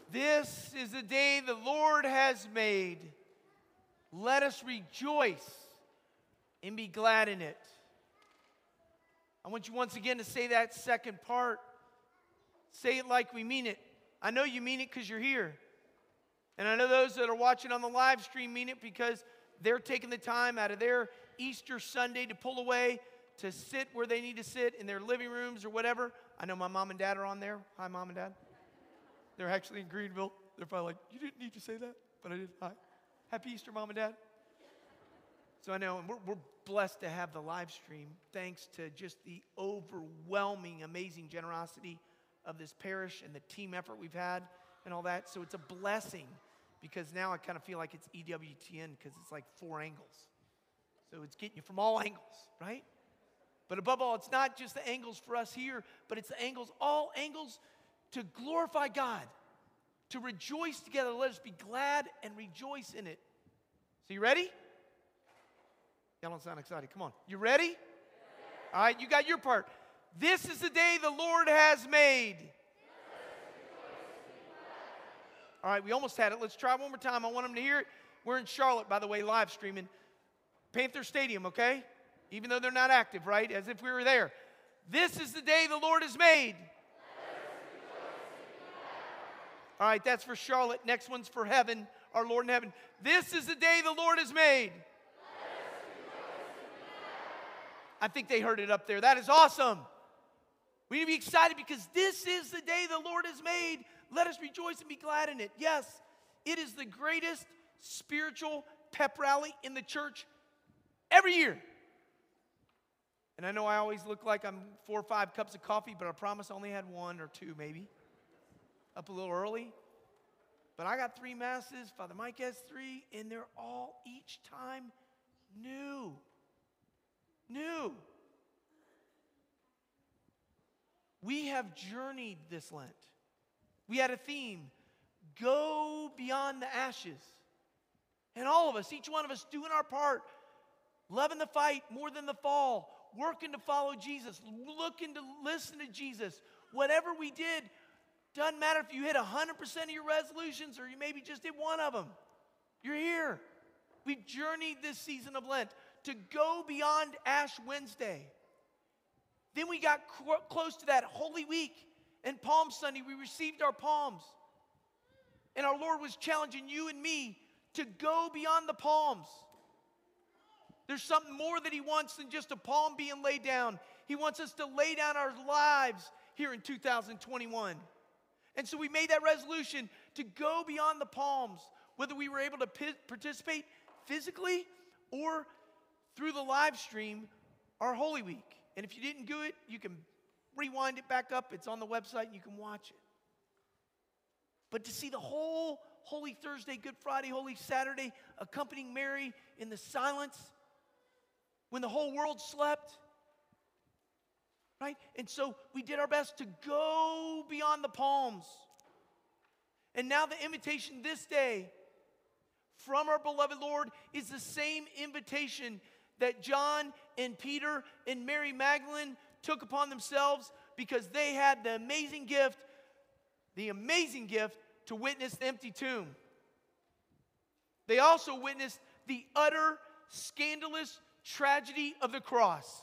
This is the day the Lord has made. Let us rejoice and be glad in it. I want you once again to say that second part. Say it like we mean it. I know you mean it because you're here. And I know those that are watching on the live stream mean it because they're taking the time out of their Easter Sunday to pull away, to sit where they need to sit in their living rooms or whatever. I know my mom and dad are on there. Hi, Mom and Dad. They're actually in Greenville. They're probably like, you didn't need to say that, but I did. Hi. Happy Easter, Mom and Dad. So I know, and we're blessed to have the live stream thanks to just the overwhelming, amazing generosity of this parish and the team effort we've had and all that. So it's a blessing because now I kind of feel like it's EWTN because it's like 4 angles. So it's getting you from all angles, right? But above all, it's not just the angles for us here, but it's the angles, all angles to glorify God, to rejoice together. Let us be glad and rejoice in it. So you ready? Y'all don't sound excited. Come on. You ready? All right, you got your part. This is the day the Lord has made. All right, we almost had it. Let's try one more time. I want them to hear it. We're in Charlotte, by the way, live streaming. Panther Stadium, okay? Even though they're not active, right? As if we were there. This is the day the Lord has made. All right, that's for Charlotte. Next one's for heaven, our Lord in heaven. This is the day the Lord has made. I think they heard it up there. That is awesome. We need to be excited because this is the day the Lord has made. Let us rejoice and be glad in it. Yes, it is the greatest spiritual pep rally in the church every year. And I know I always look like I'm 4 or 5 cups of coffee, but I promise I only had 1 or 2 maybe. Up a little early. But I got 3 masses. Father Mike has 3. And they're all each time new. New. We have journeyed this Lent. We had a theme. Go beyond the ashes. And all of us, each one of us doing our part. Loving the fight more than the fall. Working to follow Jesus. Looking to listen to Jesus. Whatever we did, doesn't matter if you hit 100% of your resolutions or you maybe just did 1 of them. You're here. We've journeyed this season of Lent to go beyond Ash Wednesday. Then we got close to that Holy Week. And Palm Sunday, we received our palms. And our Lord was challenging you and me to go beyond the palms. There's something more that He wants than just a palm being laid down. He wants us to lay down our lives here in 2021. And so we made that resolution to go beyond the palms, whether we were able to participate physically or through the live stream, our Holy Week. And if you didn't do it, you can rewind it back up. It's on the website and you can watch it. But to see the whole Holy Thursday, Good Friday, Holy Saturday, accompanying Mary in the silence when the whole world slept, right? And so we did our best to go beyond the palms. And now the invitation this day from our beloved Lord is the same invitation that John and Peter and Mary Magdalene took upon themselves because they had the amazing gift to witness the empty tomb. They also witnessed the utter scandalous tragedy of the cross.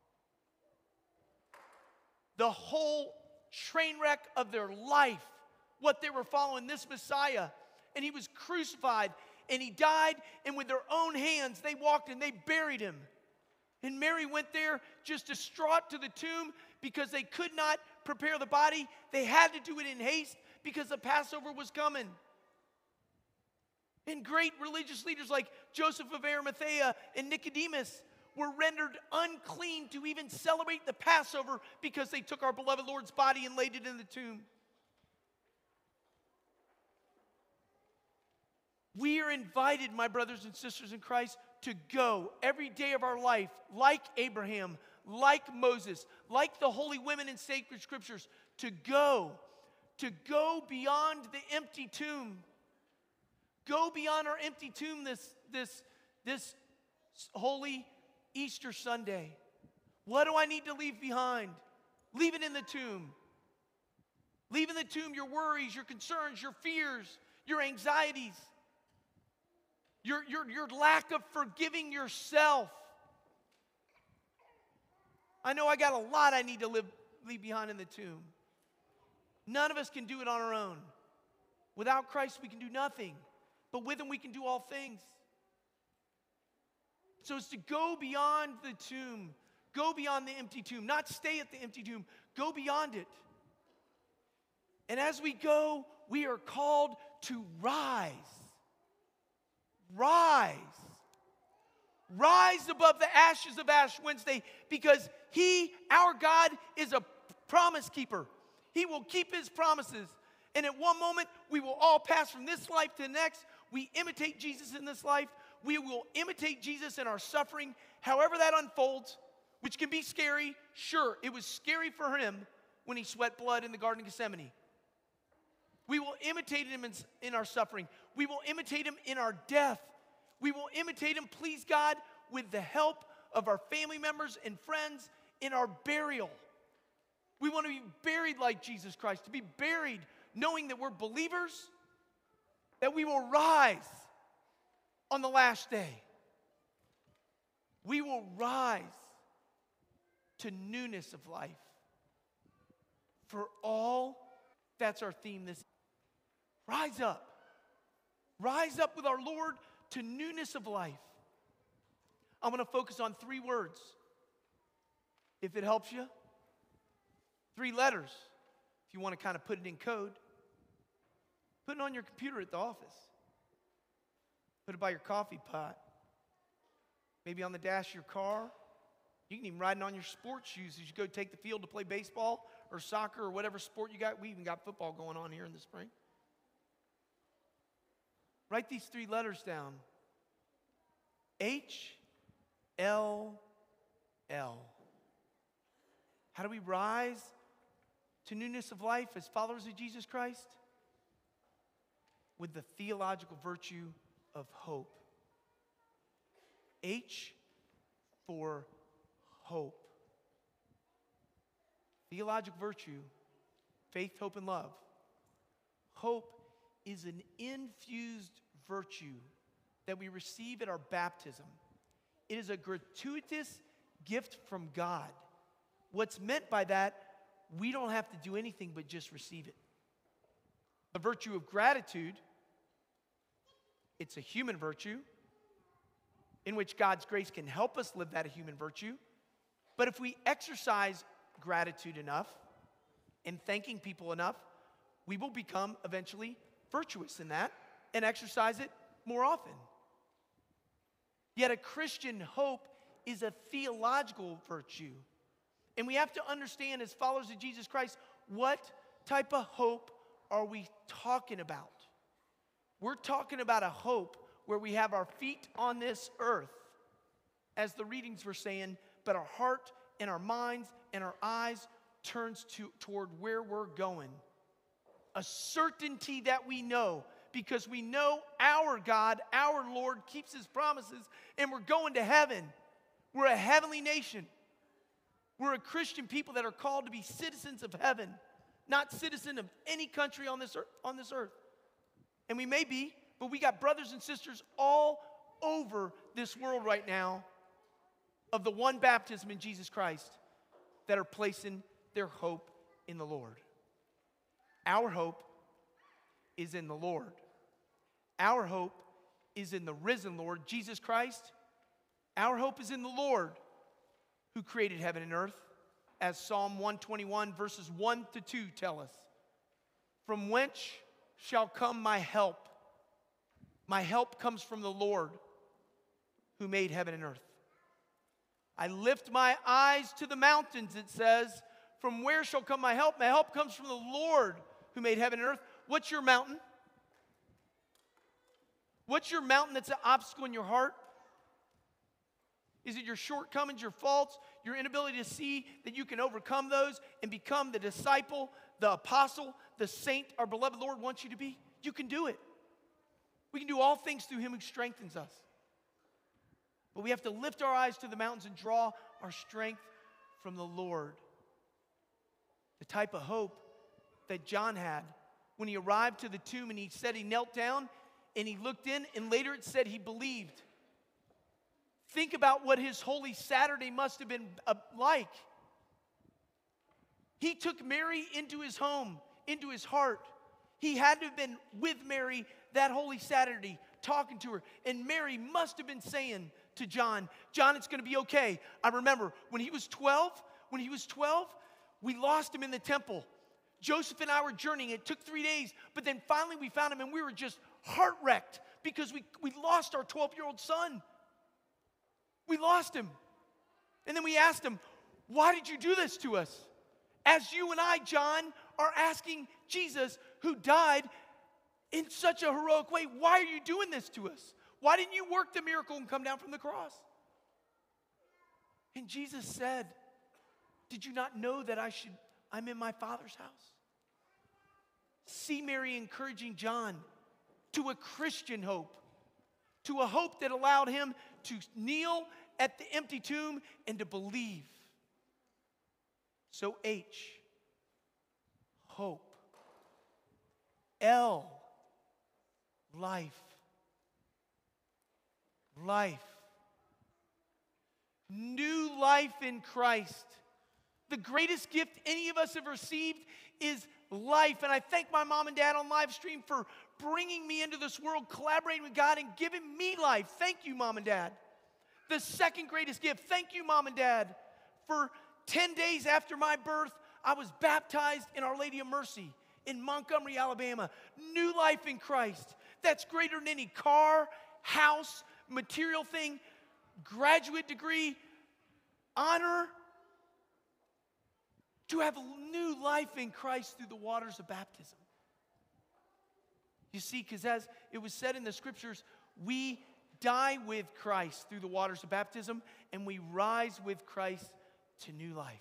The whole train wreck of their life, what they were following, this Messiah. And He was crucified and He died, and with their own hands they walked and they buried Him. And Mary went there just distraught to the tomb because they could not prepare the body. They had to do it in haste because the Passover was coming. And great religious leaders like Joseph of Arimathea and Nicodemus were rendered unclean to even celebrate the Passover because they took our beloved Lord's body and laid it in the tomb. We are invited, my brothers and sisters in Christ, to go every day of our life like Abraham, like Moses, like the holy women in sacred scriptures, to go beyond the empty tomb. Go beyond our empty tomb this holy Easter Sunday. What do I need to leave behind? Leave it in the tomb. Leave in the tomb your worries, your concerns, your fears, your anxieties, your lack of forgiving yourself. I know I got a lot I need to leave behind in the tomb. None of us can do it on our own. Without Christ, we can do nothing. But with Him, we can do all things. So it's to go beyond the tomb. Go beyond the empty tomb. Not stay at the empty tomb. Go beyond it. And as we go, we are called to rise. Rise. Rise above the ashes of Ash Wednesday, because He, our God, is a promise keeper. He will keep His promises. And at one moment, we will all pass from this life to the next. We imitate Jesus in this life. We will imitate Jesus in our suffering, however that unfolds, which can be scary. Sure, it was scary for Him when He sweat blood in the Garden of Gethsemane. We will imitate Him in our suffering. We will imitate Him in our death. We will imitate Him, please God, with the help of our family members and friends in our burial. We want to be buried like Jesus Christ, to be buried knowing that we're believers, that we will rise on the last day. We will rise to newness of life. For all, that's our theme this. Rise up. Rise up with our Lord to newness of life. I'm going to focus on 3 words. If it helps you, 3 letters. If you want to kind of put it in code, put it on your computer at the office. Put it by your coffee pot. Maybe on the dash of your car. You can even ride it on your sports shoes as you go take the field to play baseball or soccer or whatever sport you got. We even got football going on here in the spring. Write these 3 letters down. H-L-L. How do we rise to newness of life as followers of Jesus Christ? With the theological virtue of hope. H for hope. Theological virtue, faith, hope, and love. Hope is an infused virtue that we receive at our baptism. It is a gratuitous gift from God. What's meant by that, we don't have to do anything but just receive it. The virtue of gratitude, it's a human virtue in which God's grace can help us live that human virtue. But if we exercise gratitude enough and thanking people enough, we will become eventually virtuous in that and exercise it more often. Yet a Christian hope is a theological virtue. And we have to understand as followers of Jesus Christ, what type of hope are we talking about? We're talking about a hope where we have our feet on this earth, as the readings were saying, but our heart and our minds and our eyes turns toward where we're going. A certainty that we know, because we know our God, our Lord, keeps His promises, and we're going to heaven. We're a heavenly nation. We're a Christian people that are called to be citizens of heaven, not citizens of any country on this earth. And we may be, but we got brothers and sisters all over this world right now of the one baptism in Jesus Christ that are placing their hope in the Lord. Our hope is in the Lord. Our hope is in the risen Lord, Jesus Christ. Our hope is in the Lord who created heaven and earth, as Psalm 121 verses 1 to 2 tell us. From whence shall come my help? My help comes from the Lord who made heaven and earth. I lift my eyes to the mountains, it says. From where shall come my help? My help comes from the Lord who made heaven and earth. What's your mountain? What's your mountain that's an obstacle in your heart? Is it your shortcomings, your faults, your inability to see that you can overcome those and become the disciple, the apostle, the saint our beloved Lord wants you to be? You can do it. We can do all things through Him who strengthens us. But we have to lift our eyes to the mountains and draw our strength from the Lord. The type of hope that John had when he arrived to the tomb, and he said he knelt down and he looked in, and later it said he believed. Think about what his Holy Saturday must have been like. He took Mary into his home, into his heart. He had to have been with Mary that Holy Saturday, talking to her. And Mary must have been saying to John, John, it's going to be okay. I remember when he was 12, we lost him in the temple. Joseph and I were journeying. It took 3 days, but then finally we found him, and we were just heart-wrecked because we lost our 12-year-old son. We lost him. And then we asked him, why did you do this to us? As you and I, John, are asking Jesus, who died in such a heroic way, why are you doing this to us? Why didn't you work the miracle and come down from the cross? And Jesus said, did you not know that I'm in my Father's house? See Mary encouraging John to a Christian hope, to a hope that allowed him to kneel at the empty tomb and to believe. So H, hope. L, life. Life. New life in Christ. The greatest gift any of us have received is life. And I thank my mom and dad on live stream for bringing me into this world, collaborating with God, and giving me life. Thank you, Mom and Dad. The second greatest gift, thank you, Mom and Dad. For 10 days after my birth, I was baptized in Our Lady of Mercy in Montgomery, Alabama. New life in Christ. That's greater than any car, house, material thing, graduate degree, honor. To have new life in Christ through the waters of baptism. You see, because as it was said in the scriptures, we die with Christ through the waters of baptism, and we rise with Christ to new life.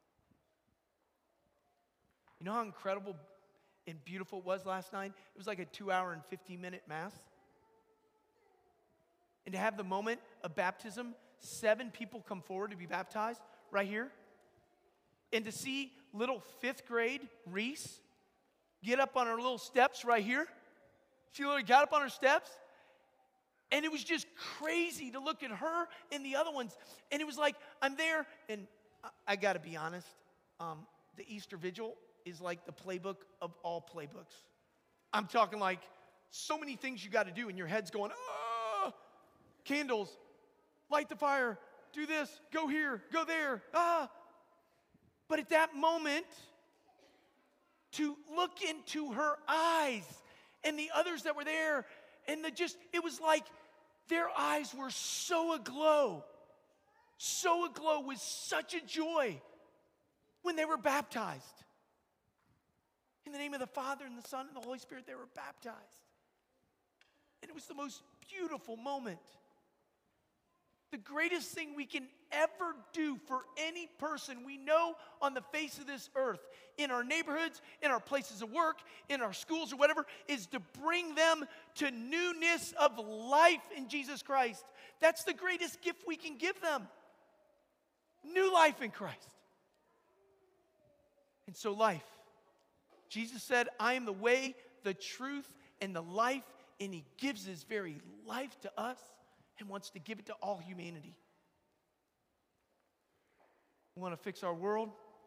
You know how incredible and beautiful it was last night? It was like a 2-hour and 15-minute mass. And to have the moment of baptism, 7 people come forward to be baptized right here. And to see little 5th grade Reese get up on her little steps right here. She literally got up on her steps. And it was just crazy to look at her and the other ones. And it was like, I'm there, and I got to be honest, the Easter Vigil is like the playbook of all playbooks. I'm talking like so many things you got to do, and your head's going, ah, candles, light the fire, do this, go here, go there, ah. But at that moment, to look into her eyes and the others that were there, and it was like their eyes were so aglow with such a joy when they were baptized. In the name of the Father and the Son and the Holy Spirit, they were baptized. And it was the most beautiful moment. The greatest thing we can ever do for any person we know on the face of this earth, in our neighborhoods, in our places of work, in our schools or whatever, is to bring them to newness of life in Jesus Christ. That's the greatest gift we can give them. New life in Christ. And so life. Jesus said, I am the way, the truth, and the life, and he gives his very life to us and wants to give it to all humanity. We want to fix our world.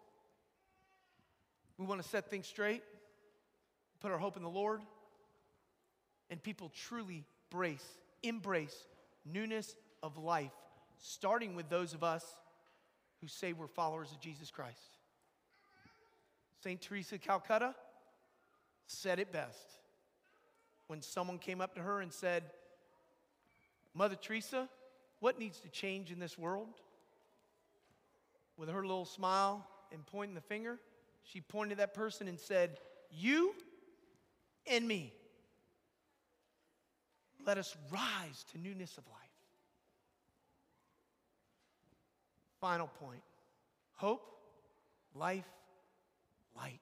We want to set things straight, put our hope in the Lord, and people truly embrace newness of life, starting with those of us who say we're followers of Jesus Christ. St. Teresa of Calcutta said it best when someone came up to her and said, Mother Teresa, what needs to change in this world? With her little smile and pointing the finger, she pointed at that person and said, you and me. Let us rise to newness of life. Final point. Hope, life, light.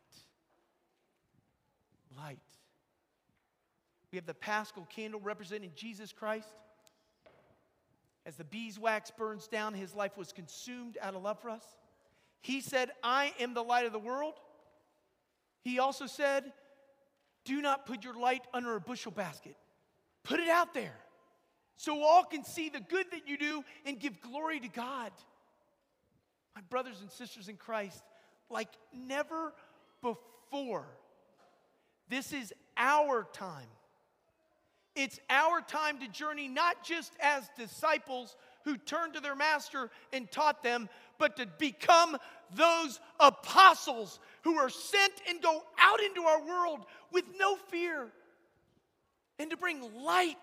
Light. We have the Paschal candle representing Jesus Christ. As the beeswax burns down, his life was consumed out of love for us. He said, I am the light of the world. He also said, do not put your light under a bushel basket. Put it out there so all can see the good that you do and give glory to God. My brothers and sisters in Christ, like never before, this is our time. It's our time to journey not just as disciples who turned to their master and taught them, but to become those apostles who are sent and go out into our world with no fear and to bring light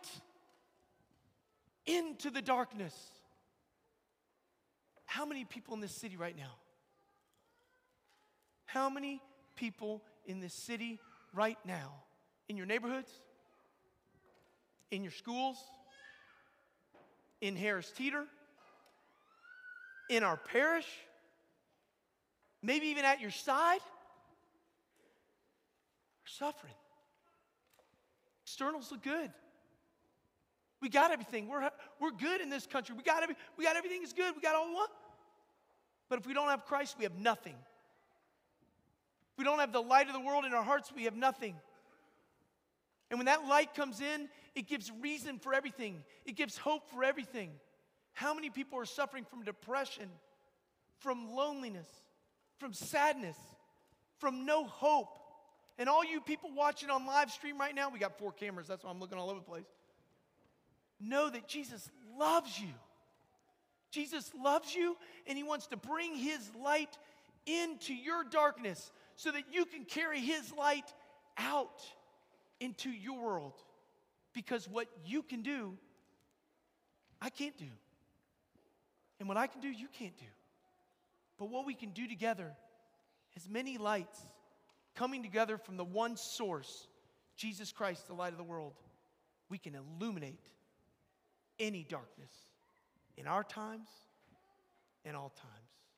into the darkness. How many people in this city right now? How many people in this city right now? In your neighborhoods? In your schools? In Harris Teeter? In our parish? Maybe even at your side? We're suffering. Externals look good. We got everything. We're good in this country. We got everything is good. We got all we want. But if we don't have Christ, we have nothing. If we don't have the light of the world in our hearts, we have nothing. And when that light comes in, it gives reason for everything. It gives hope for everything. How many people are suffering from depression, from loneliness, from sadness, from no hope? And all you people watching on live stream right now, we got 4 cameras, that's why I'm looking all over the place. Know that Jesus loves you. Jesus loves you, and he wants to bring his light into your darkness so that you can carry his light out into your world. Because what you can do, I can't do. And what I can do, you can't do. But what we can do together is many lights coming together from the one source, Jesus Christ, the light of the world. We can illuminate any darkness in our times and all times.